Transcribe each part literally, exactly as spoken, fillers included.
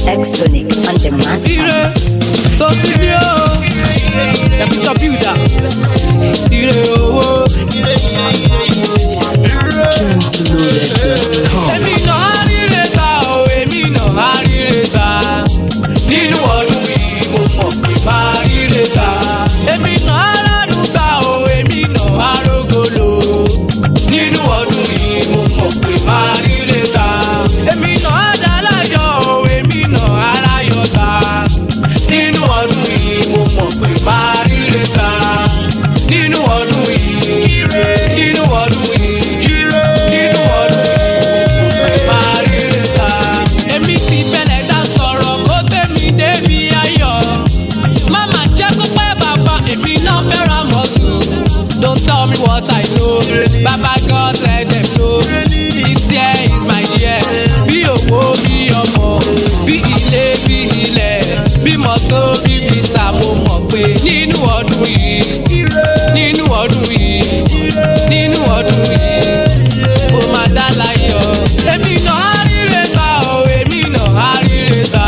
X-Sonic on the master. Ire, Tosilio, the future builder. Ire, oh, ire, ire, ire, ire. Èmi náà ríre ta o, èmi náà ríre ta. Nínú ọdún yìí mo mọ̀ pé máa ríre ta. Èmi náà lánàá ta o, èmi náà rógolo. Nínú ọdún yìí mo mọ̀ pé máa ríre ta. Èmi náà dá láyọ̀ o, èmi náà aráyọ̀ ta. Nínú ọdún yìí mo mọ̀ pé máa ríre ta. Nínú ọdún yìí, ire, nínú ọdún yìí, ire, nínú ọdún yìí mo pé máa ríre ta. Èmi ti bẹ̀lẹ̀ dá sọ̀rọ̀ kó tẹ̀mí débi ayọ̀. Mama jẹ́ kó pẹ́ bàbá, èmi náà fẹ́ràn mọ́tò. Don't tell me what I know, Baba God let them know. This year is my year. Bí owó, bí ọmọ, bí ilé, bí ilẹ̀, bí mọ́tò, bí fìsà, mo mọ̀ pé nínú ọdún yìí, nínú ọdún yìí, nínú ọdún yìí, mo máa dá láyọ̀. Èmi náà ríre ta o, èmi náà ríre ta.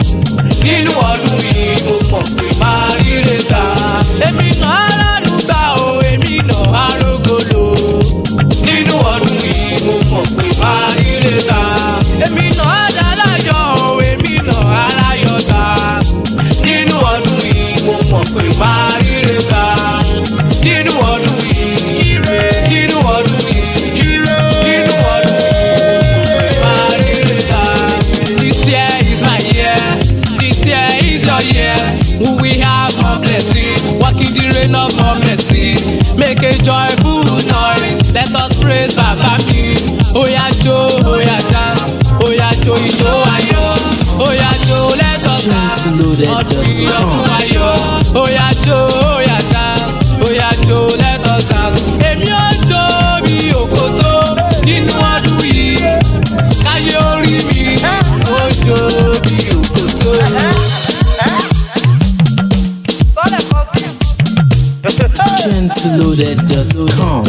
Nínú ọdún yìí, mo mọ̀ pé máa ríre ta. Èmi náà lánàá ta o, èmi náà rógolo. Nínú ọdún yìí, mo mọ̀ pé máa ríre ta. Èmi náà dá láyọ̀ o, èmi náà aráyọ̀ ta. Nínú ọdún yìí, mo mọ̀ pé máa ríre ta. Nínú ọdún yìí, ire, nínú ọdún yìí, ire, nínú ọdún yìí, mo pé máa ríre ta. This year is my year, this year is your year. We will have more blessing, walk in the rain of more mercy. Make a joyful noise, let us praise Baba mi. Oya jó, oya dance, oya jó ijó ayọ̀. Oya jó, let us dance, ọdún yìí ọdún ayọ̀. Oya jó, oya dance, oya jó, let us dance. Èmi ò jó bí òkòtó nínú ọdún yìí. Káyé orí mi, ó jó bí òkòtó. Gentleloaded dot com.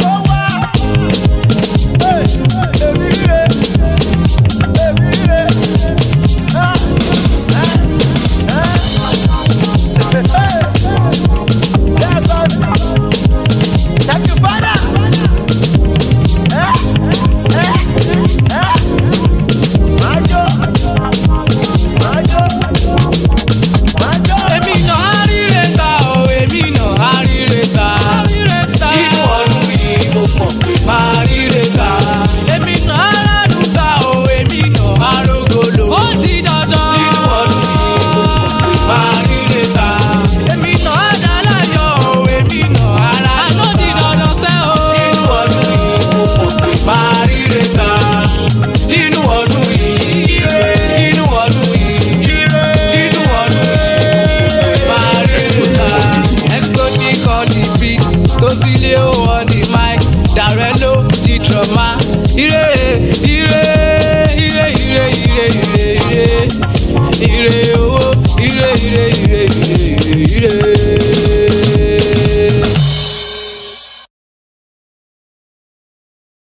Èmi náà ríre ta o, èmi náà ríre ta. Nínú ọdún yìí, mo mọ̀ pé máa ríre ta. Èmi náà lánàá ta o, èmi náà rógolo. Ó ti dandan. Nínú ọdún yìí, mo mọ̀ pé máa ríre ta. Èmi náà dá láyọ̀ o, èmi náà ara. Àná ti dandan sẹ́ o. Nínú ọdún yìí, mo mọ̀ pé máa ríre ta. Nínú ọdún yìí, ire, nínú ọdún yìí, ire, nínú ọdún yìí, mo pé máa ríre ta. X-Sonic on the beat, Tosilio on the mic, Darello the drummer. Ire, ire, ire, ire, ire, ire, ire, ire, oh, ire, ire, ire, ire, ire.